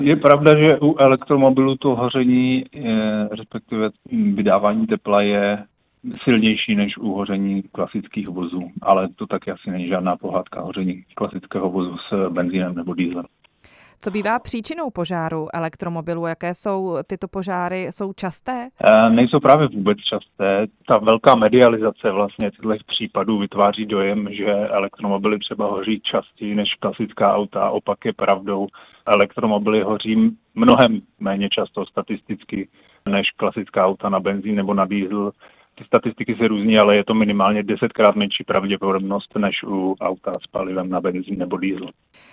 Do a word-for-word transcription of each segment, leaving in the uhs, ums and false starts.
Je pravda, že u elektromobilů to hoření, respektive vydávání tepla je silnější než u hoření klasických vozů, ale to taky asi není žádná pohádka hoření klasického vozu s benzínem nebo dieselem. Co bývá příčinou požáru elektromobilu? Jaké jsou tyto požáry? Jsou časté? E, nejsou právě vůbec časté. Ta velká medializace vlastně těchto případů vytváří dojem, že elektromobily třeba hoří častěji než klasická auta. Opak je pravdou. Elektromobily hoří mnohem méně často statisticky než klasická auta na benzín nebo na diesel. Ty statistiky se různí, ale je to minimálně desetkrát menší pravděpodobnost než u auta s palivem na benzín nebo diesel.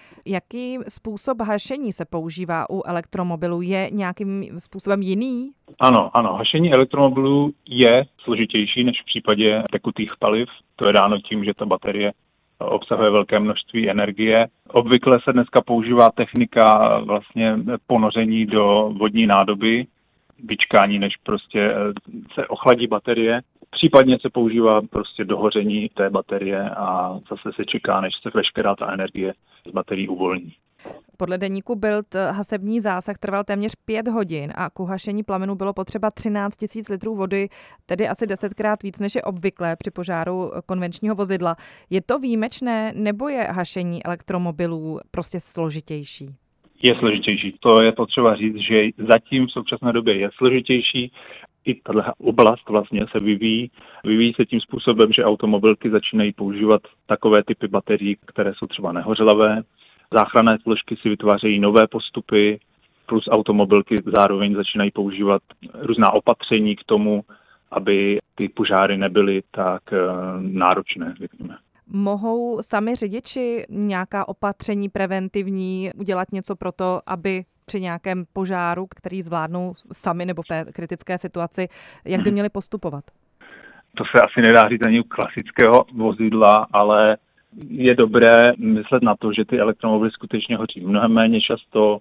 Jaký způsob hašení se používá u elektromobilů? Je nějakým způsobem jiný? Ano, ano. Hašení elektromobilů je složitější než v případě tekutých paliv. To je dáno tím, že ta baterie obsahuje velké množství energie. Obvykle se dneska používá technika vlastně ponoření do vodní nádoby, vyčkání, než prostě se ochladí baterie. Případně se používá prostě dohoření té baterie a zase se čeká, než se veškerá ta energie z baterií uvolní. Podle deníku Bild hasební zásah trval téměř pět hodin a k uhašení plamenu bylo potřeba třináct tisíc litrů vody, tedy asi desetkrát víc, než je obvyklé při požáru konvenčního vozidla. Je to výjimečné, nebo je hašení elektromobilů prostě složitější? Je složitější. To je potřeba říct, že zatím v současné době je složitější. I tato oblast vlastně se vyvíjí. Vyvíjí se tím způsobem, že automobilky začínají používat takové typy baterií, které jsou třeba nehořlavé. Záchranné složky si vytvářejí nové postupy, plus automobilky zároveň začínají používat různá opatření k tomu, aby ty požáry nebyly tak náročné, řekněme. Mohou sami řidiči nějaká opatření preventivní udělat něco pro to, aby při nějakém požáru, který zvládnou sami nebo v té kritické situaci, jak by měli postupovat? To se asi nedá říct ani u klasického vozidla, ale je dobré myslet na to, že ty elektromobily skutečně hoří mnohem méně často,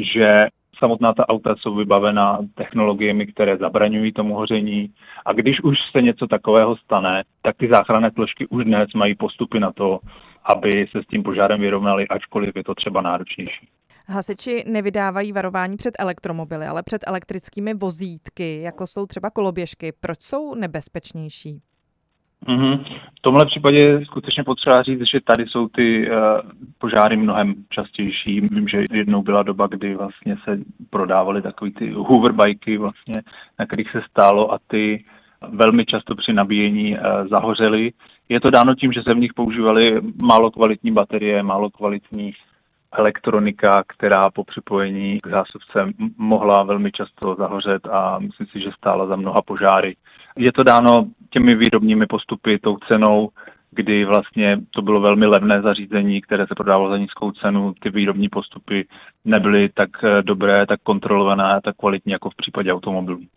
že samotná ta auta jsou vybavena technologiemi, které zabraňují tomu hoření. A když už se něco takového stane, tak ty záchranné složky už dnes mají postupy na to, aby se s tím požárem vyrovnali, ačkoliv je to třeba náročnější. Hasiči nevydávají varování před elektromobily, ale před elektrickými vozítky, jako jsou třeba koloběžky. Proč jsou nebezpečnější? Mm-hmm. V tomhle případě je skutečně potřeba říct, že tady jsou ty uh, požáry mnohem častější. Vím, že jednou byla doba, kdy vlastně se prodávaly takový ty hoverbajky, vlastně, na kterých se stálo a ty velmi často při nabíjení uh, zahořely. Je to dáno tím, že se v nich používaly málo kvalitní baterie, málo kvalitní elektronika, která po připojení k zásuvce mohla velmi často zahořet a myslím si, že stála za mnoha požáry. Je to dáno těmi výrobními postupy, tou cenou, kdy vlastně to bylo velmi levné zařízení, které se prodávalo za nízkou cenu. Ty výrobní postupy nebyly tak dobré, tak kontrolované, tak kvalitní jako v případě automobilů.